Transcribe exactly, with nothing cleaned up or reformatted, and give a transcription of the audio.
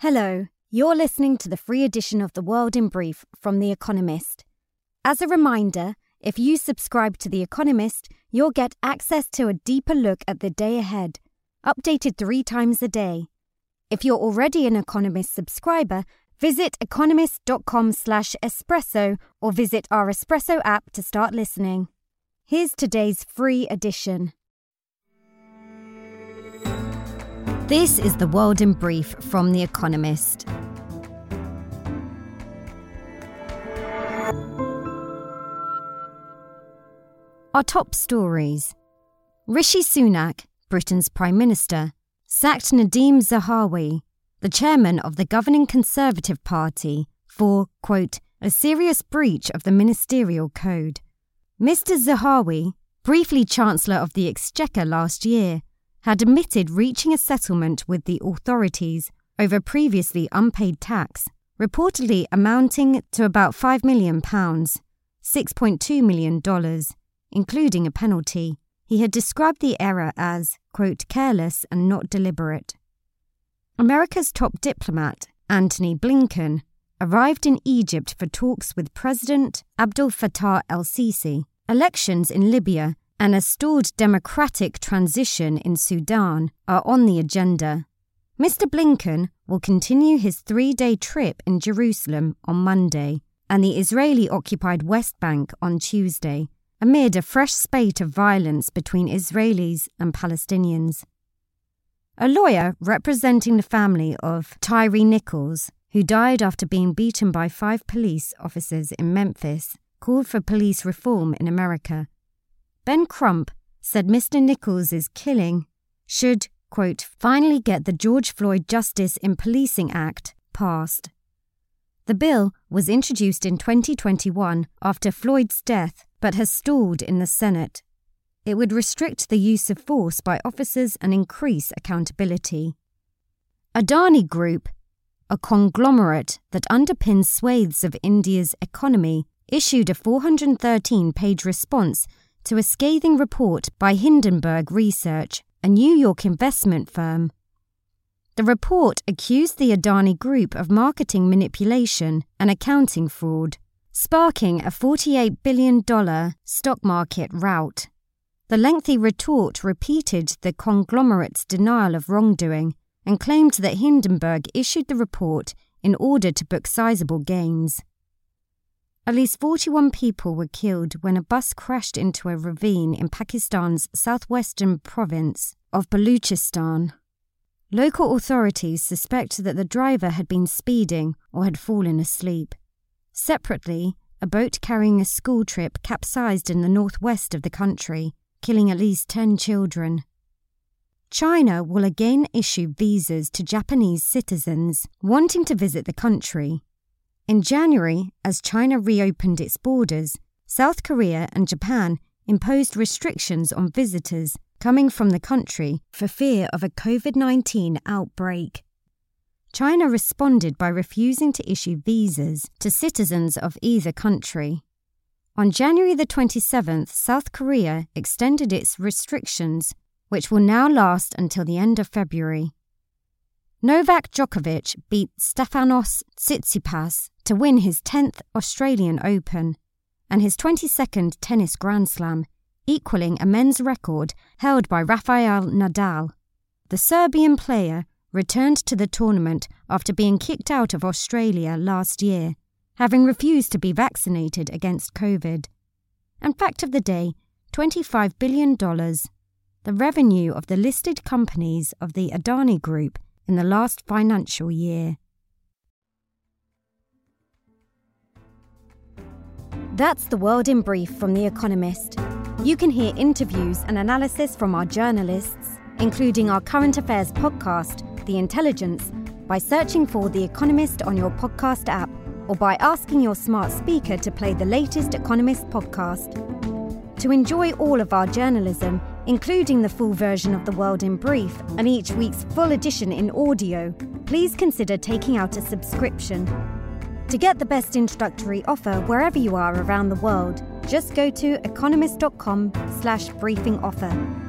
Hello, you're listening to the free edition of The World in Brief from The Economist. As a reminder, if you subscribe to The Economist, you'll get access to a deeper look at the day ahead, updated three times a day. If you're already an Economist subscriber, visit economist.com slash espresso or visit our Espresso app to start listening. Here's today's free edition. This is The World in Brief from The Economist. Our top stories. Rishi Sunak, Britain's Prime Minister, sacked Nadhim Zahawi, the chairman of the governing Conservative Party, for, quote, a serious breach of the ministerial code. Mister Zahawi, briefly Chancellor of the Exchequer last year, had admitted reaching a settlement with the authorities over previously unpaid tax, reportedly amounting to about five million pounds, six point two million dollars, including a penalty. He had described the error as, quote, careless and not deliberate. America's top diplomat, Antony Blinken, arrived in Egypt for talks with President Abdel Fattah el-Sisi. Elections in Libya and a stalled democratic transition in Sudan are on the agenda. Mister Blinken will continue his three-day trip in Jerusalem on Monday and the Israeli-occupied West Bank on Tuesday, amid a fresh spate of violence between Israelis and Palestinians. A lawyer representing the family of Tyree Nichols, who died after being beaten by five police officers in Memphis, called for police reform in America. Ben Crump said Mister Nichols' killing should, quote, finally get the George Floyd Justice in Policing Act passed. The bill was introduced in twenty twenty-one after Floyd's death, but has stalled in the Senate. It would restrict the use of force by officers and increase accountability. Adani Group, a conglomerate that underpins swathes of India's economy, issued a four hundred thirteen page response to a scathing report by Hindenburg Research, a New York investment firm. The report accused the Adani Group of marketing manipulation and accounting fraud, sparking a forty-eight billion dollars stock market rout. The lengthy retort repeated the conglomerate's denial of wrongdoing and claimed that Hindenburg issued the report in order to book sizable gains. At least forty-one people were killed when a bus crashed into a ravine in Pakistan's southwestern province of Baluchistan. Local authorities suspect that the driver had been speeding or had fallen asleep. Separately, a boat carrying a school trip capsized in the northwest of the country, killing at least ten children. China will again issue visas to Japanese citizens wanting to visit the country. In January, as China reopened its borders, South Korea and Japan imposed restrictions on visitors coming from the country for fear of a covid nineteen outbreak. China responded by refusing to issue visas to citizens of either country. On January the twenty-seventh, South Korea extended its restrictions, which will now last until the end of February. Novak Djokovic beat Stefanos Tsitsipas to win his tenth Australian Open and his twenty-second tennis Grand Slam, equaling a men's record held by Rafael Nadal. The Serbian player returned to the tournament after being kicked out of Australia last year, having refused to be vaccinated against COVID. And fact of the day, twenty-five billion dollars, the revenue of the listed companies of the Adani Group in the last financial year. That's The World in Brief from The Economist. You can hear interviews and analysis from our journalists, including our current affairs podcast, The Intelligence, by searching for The Economist on your podcast app or by asking your smart speaker to play the latest Economist podcast. To enjoy all of our journalism, including the full version of The World in Brief and each week's full edition in audio, please consider taking out a subscription. To get the best introductory offer wherever you are around the world, just go to economist.com slash briefing offer.